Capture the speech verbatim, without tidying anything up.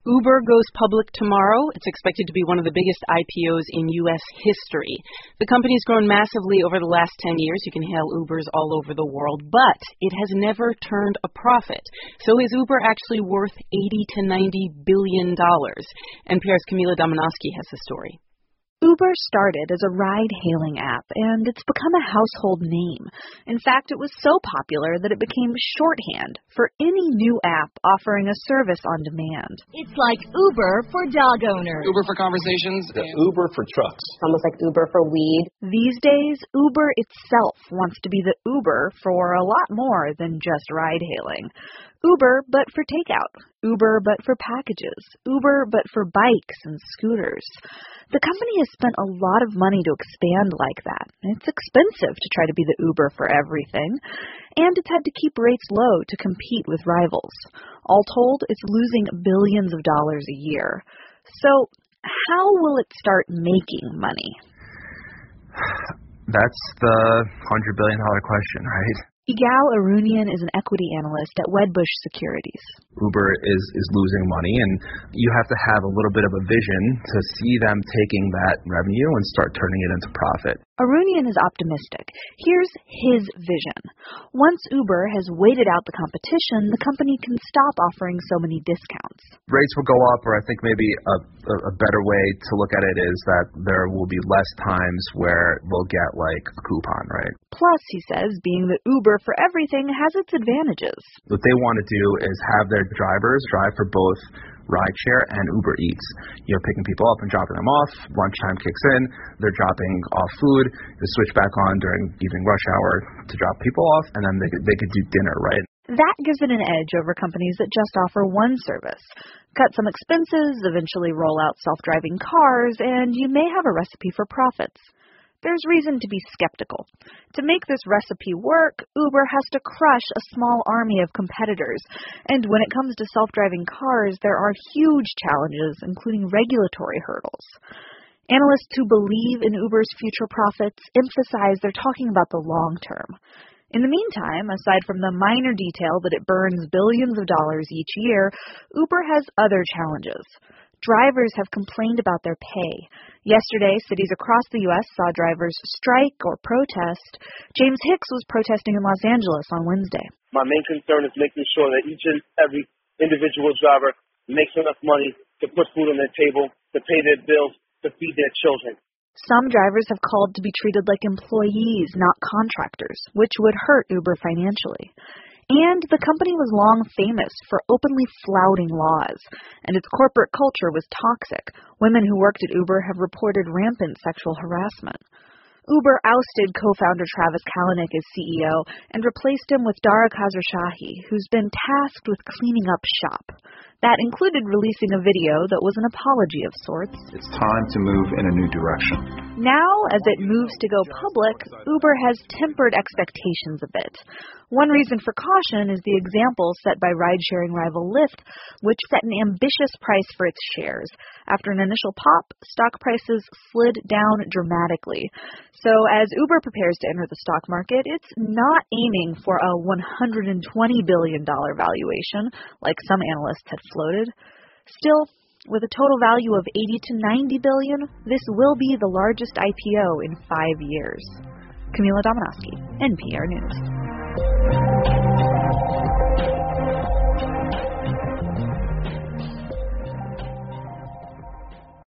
Uber goes public tomorrow. It's expected to be one of the biggest I P Os in U S history. The company's grown massively over the last ten years. You can hail Ubers all over the world, but it has never turned a profit. So is Uber actually worth eighty to ninety billion dollars? N P R's Camila Domonoske has the story. Uber started as a ride-hailing app, and it's become a household name. In fact, it was so popular that it became shorthand for any new app offering a service on demand. It's like Uber for dog owners. Uber for conversations. The Uber for trucks. Almost like Uber for weed. These days, Uber itself wants to be the Uber for a lot more than just ride-hailing. Uber, but for takeout. Uber, but for packages. Uber, but for bikes and scooters. The company has spent a lot of money to expand like that. It's expensive to try to be the Uber for everything, and it's had to keep rates low to compete with rivals. All told, it's losing billions of dollars a year. So, how will it start making money? That's the one hundred billion dollars question, right? Yigal Arounian is an equity analyst at Wedbush Securities. Uber is, is losing money, and you have to have a little bit of a vision to see them taking that revenue and start turning it into profit. Arounian is optimistic. Here's his vision. Once Uber has waited out the competition, the company can stop offering so many discounts. Rates will go up, or I think maybe a, a, a better way to look at it is that there will be less times where we'll get like a coupon, right? Plus, he says, being the Uber for everything has its advantages. What they want to do is have their drivers drive for both rideshare and Uber Eats. You're picking people up and dropping them off. Lunchtime kicks in. They're dropping off food. They switch back on during evening rush hour to drop people off, and then they could, they could do dinner, right? That gives it an edge over companies that just offer one service. Cut some expenses, eventually roll out self-driving cars, and you may have a recipe for profits. There's reason to be skeptical. To make this recipe work, Uber has to crush a small army of competitors. And when it comes to self-driving cars, there are huge challenges, including regulatory hurdles. Analysts who believe in Uber's future profits emphasize they're talking about the long term. In the meantime, aside from the minor detail that it burns billions of dollars each year, Uber has other challenges. Drivers have complained about their pay. Yesterday, cities across the U S saw drivers strike or protest. James Hicks was protesting in Los Angeles on Wednesday. My main concern is making sure that each and every individual driver makes enough money to put food on their table, to pay their bills, to feed their children. Some drivers have called to be treated like employees, not contractors, which would hurt Uber financially. And the company was long famous for openly flouting laws, and its corporate culture was toxic. Women who worked at Uber have reported rampant sexual harassment. Uber ousted co-founder Travis Kalanick as C E O and replaced him with Dara Khosrowshahi, who's been tasked with cleaning up shop. That included releasing a video that was an apology of sorts. It's time to move in a new direction. Now, as it moves to go public, Uber has tempered expectations a bit. One reason for caution is the example set by ride-sharing rival Lyft, which set an ambitious price for its shares. After an initial pop, stock prices slid down dramatically. So as Uber prepares to enter the stock market, it's not aiming for a one hundred twenty billion dollars valuation, like some analysts had floated. Still, with a total value of eighty to ninety billion dollars, this will be the largest I P O in five years. Camila Domonoske, N P R News.